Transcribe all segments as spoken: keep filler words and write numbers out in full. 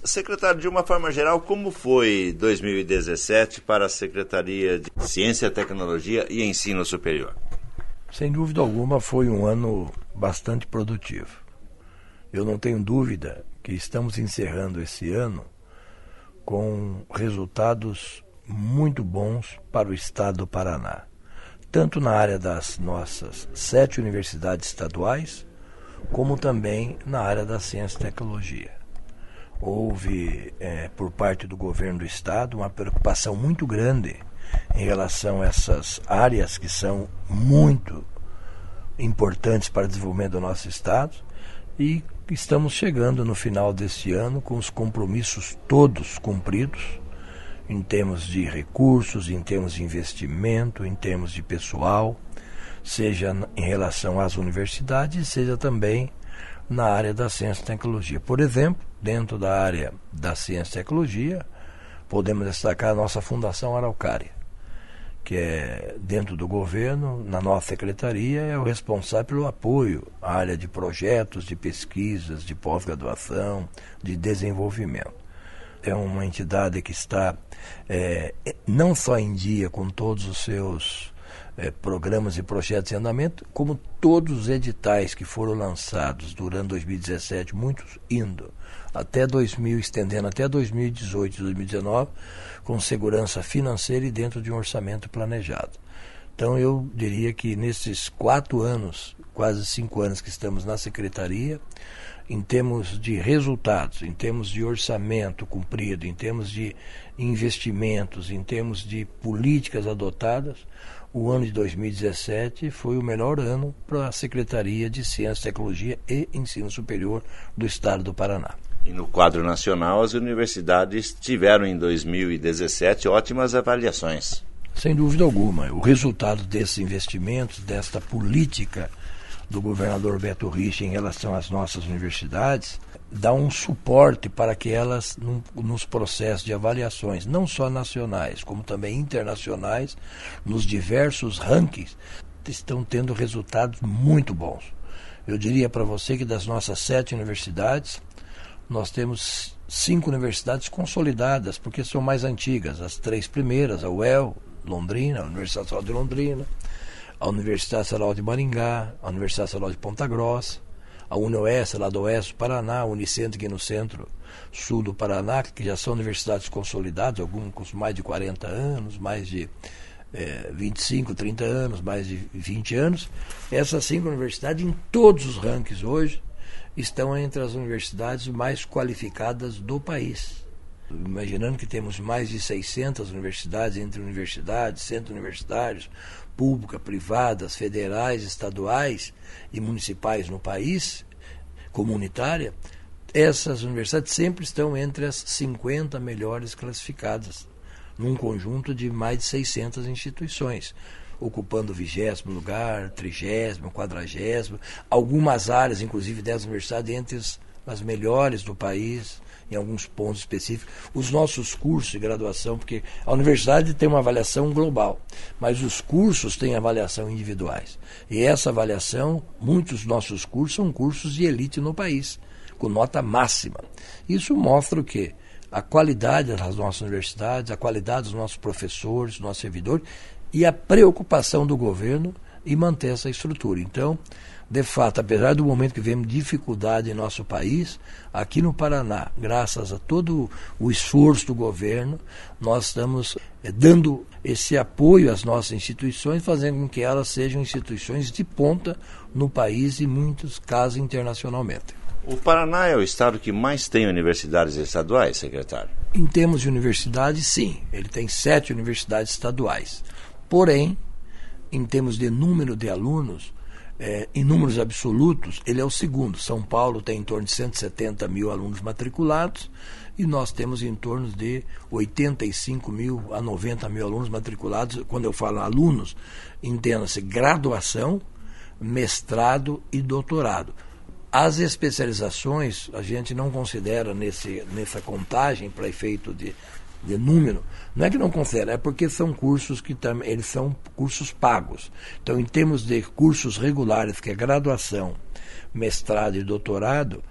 Secretário, de uma forma geral, como foi dois mil e dezessete para a Secretaria de Ciência, Tecnologia e Ensino Superior? Sem dúvida alguma, foi um ano bastante produtivo. Eu não tenho dúvida que estamos encerrando esse ano com resultados muito bons para o estado do Paraná, tanto na área das nossas sete universidades estaduais, como também na área da ciência e tecnologia. Houve, é, por parte do governo do estado, uma preocupação muito grande em relação a essas áreas que são muito importantes para o desenvolvimento do nosso estado, e estamos chegando no final deste ano com os compromissos todos cumpridos, em termos de recursos, em termos de investimento, em termos de pessoal, seja em relação às universidades, seja também na área da ciência e tecnologia. Por exemplo, dentro da área da ciência e tecnologia, podemos destacar a nossa Fundação Araucária, que é dentro do governo, na nossa secretaria, é o responsável pelo apoio à área de projetos, de pesquisas, de pós-graduação, de desenvolvimento. É uma entidade que está é, não só em dia com todos os seus é, programas e projetos em andamento, como todos os editais que foram lançados durante dois mil e dezessete, muitos indo até dois mil, estendendo até dois mil e dezoito, dois mil e dezenove, com segurança financeira e dentro de um orçamento planejado. Então eu diria que nesses quatro anos, quase cinco anos que estamos na secretaria, em termos de resultados, em termos de orçamento cumprido, em termos de investimentos, em termos de políticas adotadas, o ano de dois mil e dezessete foi o melhor ano para a Secretaria de Ciência, Tecnologia e Ensino Superior do Estado do Paraná. E no quadro nacional, as universidades tiveram em dois mil e dezessete ótimas avaliações. Sem dúvida alguma. O resultado desses investimentos, desta política do governador Beto Richa em relação às nossas universidades, dá um suporte para que elas, num, nos processos de avaliações, não só nacionais, como também internacionais, nos diversos rankings, estão tendo resultados muito bons. Eu diria para você que das nossas sete universidades, nós temos cinco universidades consolidadas, porque são mais antigas. As três primeiras, a U E L, Londrina, a Universidade Estadual de Londrina, a Universidade Estadual de Maringá, a Universidade Estadual de Ponta Grossa, a UniOeste, lá do oeste do Paraná, a Unicentro, aqui no centro-sul do Paraná, que já são universidades consolidadas, algumas com mais de quarenta anos, mais de é, vinte e cinco, trinta anos, mais de vinte anos. Essas cinco universidades, em todos os rankings hoje, estão entre as universidades mais qualificadas do país. Imaginando que temos mais de seiscentas universidades, entre universidades, centros universitários, públicas, privadas, federais, estaduais e municipais no país, comunitária, essas universidades sempre estão entre as cinquenta melhores classificadas, num conjunto de mais de seiscentas instituições, ocupando o vigésimo lugar, trigésimo, quadragésimo, algumas áreas, inclusive dessas universidades, entre as, as melhores do país, em alguns pontos específicos. Os nossos cursos de graduação, porque a universidade tem uma avaliação global, mas os cursos têm avaliação individuais. E essa avaliação, muitos dos nossos cursos são cursos de elite no país, com nota máxima. Isso mostra o quê? A qualidade das nossas universidades, a qualidade dos nossos professores, dos nossos servidores, e a preocupação do governo em manter essa estrutura. Então, de fato, apesar do momento que vemos dificuldade em nosso país, aqui no Paraná, graças a todo o esforço do governo, nós estamos é, dando esse apoio às nossas instituições, fazendo com que elas sejam instituições de ponta no país e, em muitos casos, internacionalmente. O Paraná é o estado que mais tem universidades estaduais, secretário? Em termos de universidade, sim. Ele tem sete universidades estaduais. Porém, em termos de número de alunos, é, em números absolutos, ele é o segundo. São Paulo tem em torno de cento e setenta mil alunos matriculados e nós temos em torno de oitenta e cinco mil a noventa mil alunos matriculados. Quando eu falo alunos, entenda-se graduação, mestrado e doutorado. As especializações a gente não considera nesse, nessa contagem para efeito de, de número. Não é que não considera, é porque são cursos que tam, eles são cursos pagos. Então, em termos de cursos regulares, que é graduação, mestrado e doutorado,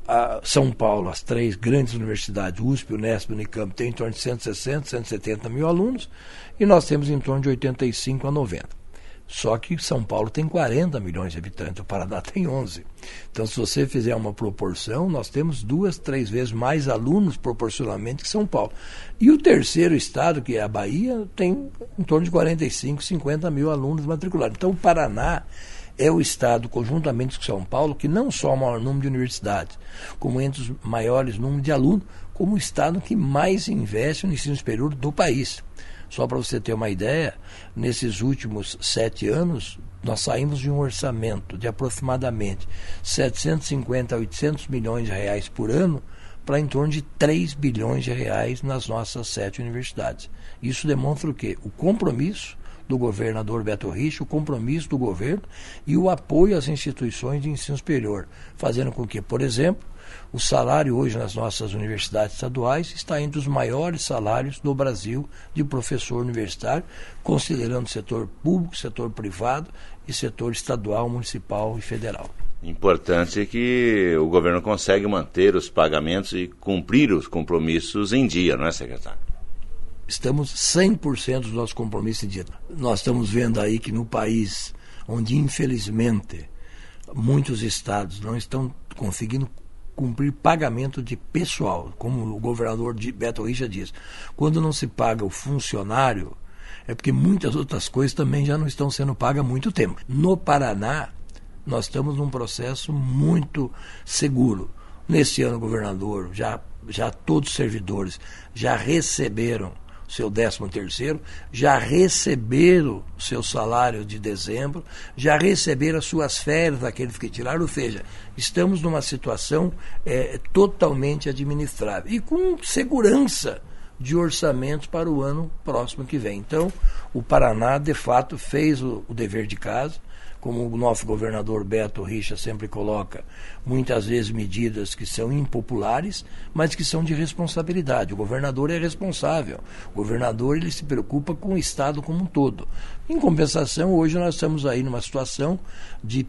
a São Paulo, as três grandes universidades, U S P, Unesp e Unicamp, tem em torno de cento e sessenta, cento e setenta mil alunos, e nós temos em torno de oitenta e cinco a noventa. Só que São Paulo tem quarenta milhões de habitantes, o Paraná tem onze. Então, se você fizer uma proporção, nós temos duas, três vezes mais alunos proporcionalmente que São Paulo. E o terceiro estado, que é a Bahia, tem em torno de quarenta e cinco, cinquenta mil alunos matriculados. Então, o Paraná é o estado, conjuntamente com São Paulo, que não só o maior número de universidades, como entre os maiores números de alunos, como o estado que mais investe no ensino superior do país. Só para você ter uma ideia, nesses últimos sete anos, nós saímos de um orçamento de aproximadamente setecentos e cinquenta a oitocentos milhões de reais por ano para em torno de três bilhões de reais nas nossas sete universidades. Isso demonstra o quê? O compromisso do governador Beto Richa, o compromisso do governo e o apoio às instituições de ensino superior, fazendo com que, por exemplo, o salário hoje nas nossas universidades estaduais está entre os maiores salários do Brasil de professor universitário, considerando setor público, setor privado e setor estadual, municipal e federal. Importante que o governo consegue manter os pagamentos e cumprir os compromissos em dia, não é, secretário? Estamos cem por cento dos nossos compromissos em dia. Nós estamos vendo aí que no país onde, infelizmente, muitos estados não estão conseguindo cumprir pagamento de pessoal, como o governador Beto Richa diz. Quando não se paga o funcionário, é porque muitas outras coisas também já não estão sendo pagas há muito tempo. No Paraná, nós estamos num processo muito seguro. Nesse ano, governador, já, já todos os servidores já receberam seu décimo terceiro, já receberam o seu salário de dezembro, já receberam as suas férias, aqueles que tiraram, ou seja, estamos numa situação é, totalmente administrável e com segurança de orçamento para o ano próximo que vem. Então, o Paraná, de fato, fez o, o dever de casa, como o nosso governador Beto Richa sempre coloca, muitas vezes medidas que são impopulares, mas que são de responsabilidade. O governador é responsável. O governador ele se preocupa com o Estado como um todo. Em compensação, hoje nós estamos aí numa situação de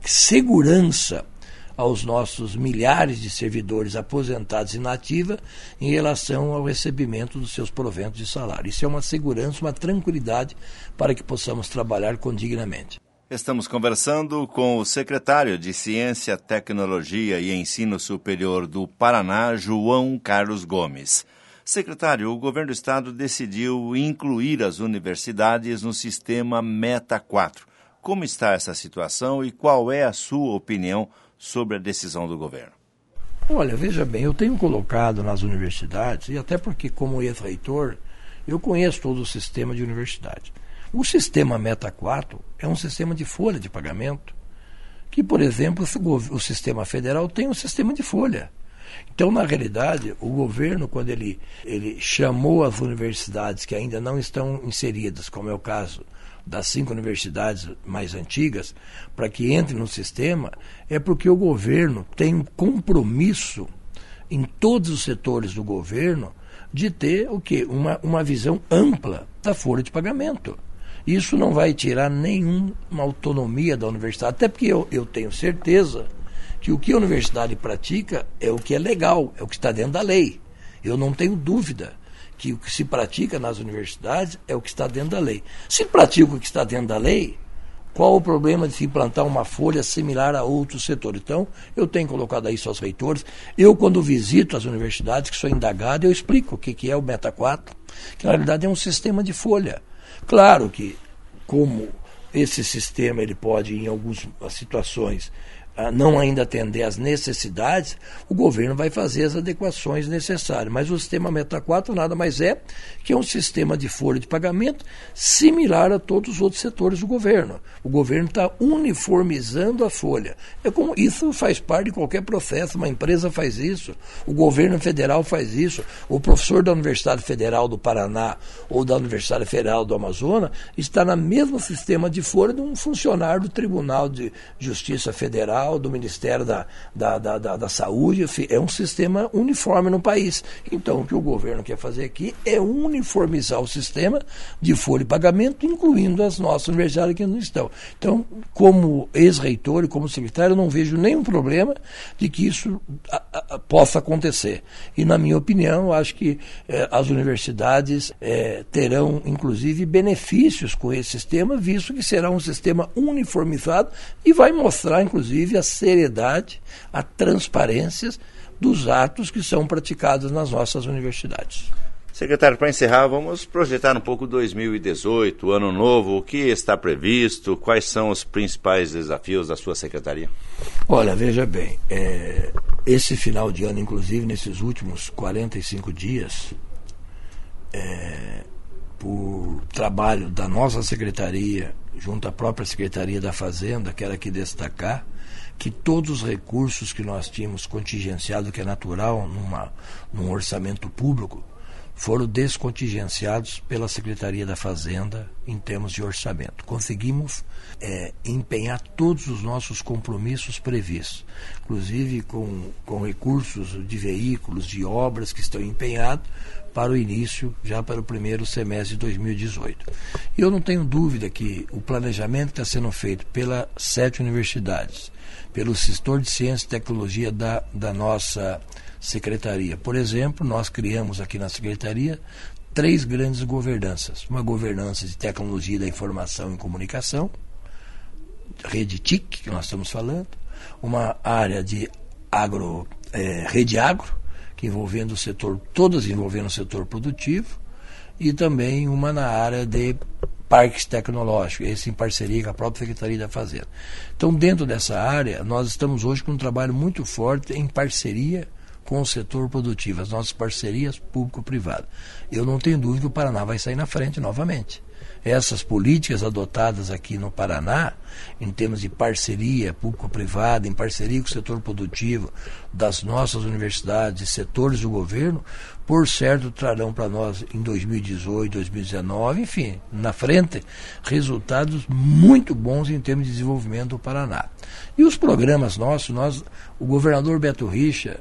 segurança aos nossos milhares de servidores aposentados e inativa em relação ao recebimento dos seus proventos de salário. Isso é uma segurança, uma tranquilidade para que possamos trabalhar condignamente. Estamos conversando com o secretário de Ciência, Tecnologia e Ensino Superior do Paraná, João Carlos Gomes. Secretário, o governo do estado decidiu incluir as universidades no sistema Meta quatro. Como está essa situação e qual é a sua opinião sobre a decisão do governo? Olha, veja bem, eu tenho colocado nas universidades, e até porque como ex-reitor, eu conheço todo o sistema de universidade. O sistema Meta quatro é um sistema de folha de pagamento, que, por exemplo, o sistema federal tem um sistema de folha. Então, na realidade, o governo, quando ele, ele chamou as universidades que ainda não estão inseridas, como é o caso das cinco universidades mais antigas, para que entrem no sistema, é porque o governo tem um compromisso em todos os setores do governo de ter o quê? Uma, uma visão ampla da folha de pagamento. Isso não vai tirar nenhuma autonomia da universidade, até porque eu, eu tenho certeza que o que a universidade pratica é o que é legal, é o que está dentro da lei. Eu não tenho dúvida que o que se pratica nas universidades é o que está dentro da lei. Se pratica o que está dentro da lei, qual o problema de se implantar uma folha similar a outro setor? Então, eu tenho colocado isso aos reitores. Eu, quando visito as universidades, que sou indagado, eu explico o que, que é o Meta quatro, que na realidade é um sistema de folha. Claro que, como esse sistema ele pode, em algumas situações, não ainda atender às necessidades, o governo vai fazer as adequações necessárias. Mas o sistema Meta quatro nada mais é que é um sistema de folha de pagamento similar a todos os outros setores do governo. O governo está uniformizando a folha. É como, isso faz parte de qualquer processo, uma empresa faz isso, o governo federal faz isso, o professor da Universidade Federal do Paraná ou da Universidade Federal do Amazonas está no mesmo sistema de folha de um funcionário do Tribunal de Justiça Federal Federal, do Ministério da, da, da, da, da Saúde, é um sistema uniforme no país. Então, o que o governo quer fazer aqui é uniformizar o sistema de folha de pagamento, incluindo as nossas universidades que não estão. Então, como ex-reitor e como secretário, eu não vejo nenhum problema de que isso a, a, possa acontecer. E, na minha opinião, acho que eh, as universidades eh, terão, inclusive, benefícios com esse sistema, visto que será um sistema uniformizado e vai mostrar, inclusive, a seriedade, a transparência dos atos que são praticados nas nossas universidades. Secretário, para encerrar, vamos projetar um pouco dois mil e dezoito, ano novo, o que está previsto, quais são os principais desafios da sua secretaria? Olha, veja bem, é, esse final de ano, inclusive, nesses últimos quarenta e cinco dias, é, por trabalho da nossa secretaria, junto à própria Secretaria da Fazenda, quero aqui destacar que todos os recursos que nós tínhamos contingenciado, que é natural numa, num orçamento público, foram descontingenciados pela Secretaria da Fazenda em termos de orçamento. Conseguimos é, empenhar todos os nossos compromissos previstos, inclusive com, com recursos de veículos, de obras que estão empenhados para o início, já para o primeiro semestre de dois mil e dezoito. E eu não tenho dúvida que o planejamento que está sendo feito pelas sete universidades, pelo setor de ciência e tecnologia da, da nossa secretaria. Por exemplo, nós criamos aqui na secretaria três grandes governanças. Uma governança de tecnologia da informação e comunicação, rede T I C, que nós estamos falando, uma área de agro, é, rede agro, que envolvendo o setor, todas envolvendo o setor produtivo, e também uma na área de parques tecnológicos, esse em parceria com a própria Secretaria da Fazenda. Então, dentro dessa área, nós estamos hoje com um trabalho muito forte em parceria com o setor produtivo, as nossas parcerias público-privadas. Eu não tenho dúvida que o Paraná vai sair na frente novamente. Essas políticas adotadas aqui no Paraná, em termos de parceria público-privada, em parceria com o setor produtivo das nossas universidades e setores do governo, por certo trarão para nós em dois mil e dezoito, dois mil e dezenove, enfim, na frente, resultados muito bons em termos de desenvolvimento do Paraná. E os programas nossos, nós, o governador Beto Richa,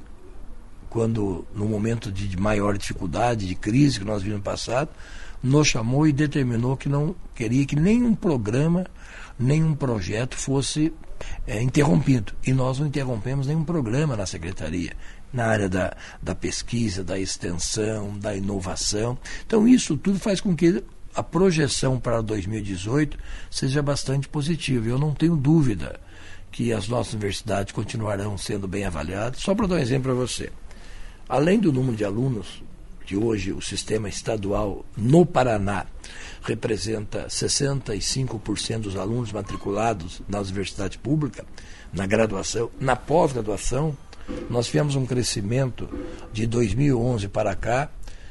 quando no momento de maior dificuldade, de crise que nós vimos no passado, nos chamou e determinou que não queria que nenhum programa, nenhum projeto fosse é, interrompido. E nós não interrompemos nenhum programa na secretaria, na área da, da pesquisa, da extensão, da inovação. Então isso tudo faz com que a projeção para dois mil e dezoito seja bastante positiva. Eu não tenho dúvida que as nossas universidades continuarão sendo bem avaliadas. Só para dar um exemplo para você. Além do número de alunos, que hoje o sistema estadual no Paraná representa sessenta e cinco por cento dos alunos matriculados na universidade pública, na graduação, na pós-graduação, nós tivemos um crescimento de dois mil e onze para cá.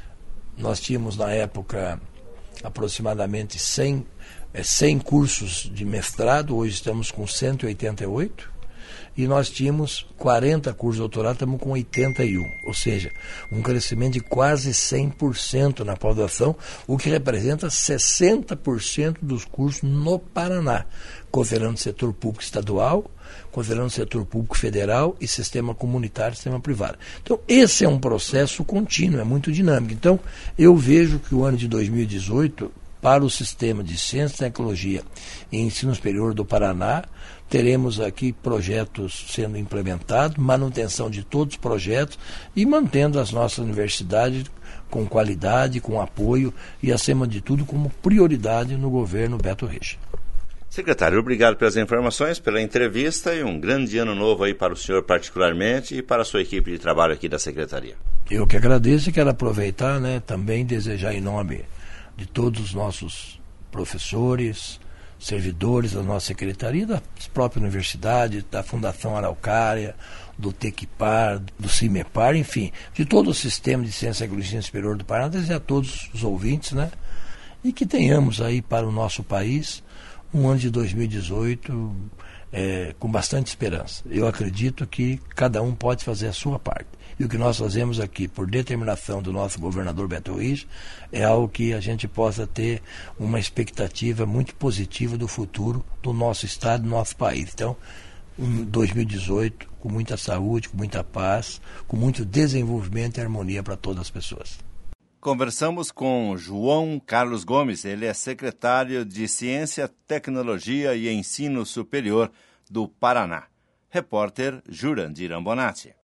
Nós tínhamos na época aproximadamente cem, cem cursos de mestrado, hoje estamos com cento e oitenta e oito. E nós tínhamos quarenta cursos de doutorado, estamos com oitenta e um, ou seja, um crescimento de quase cem por cento na pós-graduação, o que representa sessenta por cento dos cursos no Paraná, considerando o setor público estadual, considerando o setor público federal e sistema comunitário e sistema privado. Então, esse é um processo contínuo, é muito dinâmico. Então, eu vejo que o ano de dois mil e dezoito, para o sistema de ciência, tecnologia e ensino superior do Paraná, teremos aqui projetos sendo implementados, manutenção de todos os projetos e mantendo as nossas universidades com qualidade, com apoio e, acima de tudo, como prioridade no governo Beto Richa. Secretário, obrigado pelas informações, pela entrevista e um grande ano novo aí para o senhor particularmente e para a sua equipe de trabalho aqui da Secretaria. Eu que agradeço e quero aproveitar, né, também desejar em nome de todos os nossos professores, servidores da nossa secretaria, da própria universidade, da Fundação Araucária, do Tequipar, do CIMEPAR, enfim, de todo o sistema de ciência e tecnologia superior do Paraná, desejar a todos os ouvintes, né? E que tenhamos aí para o nosso país um ano de dois mil e dezoito é, com bastante esperança. Eu acredito que cada um pode fazer a sua parte. E o que nós fazemos aqui, por determinação do nosso governador Beto Richa, é algo que a gente possa ter uma expectativa muito positiva do futuro do nosso estado, do nosso país. Então, um dois mil e dezoito com muita saúde, com muita paz, com muito desenvolvimento e harmonia para todas as pessoas. Conversamos com João Carlos Gomes, ele é secretário de Ciência, Tecnologia e Ensino Superior do Paraná. Repórter Jurandir Ambonati.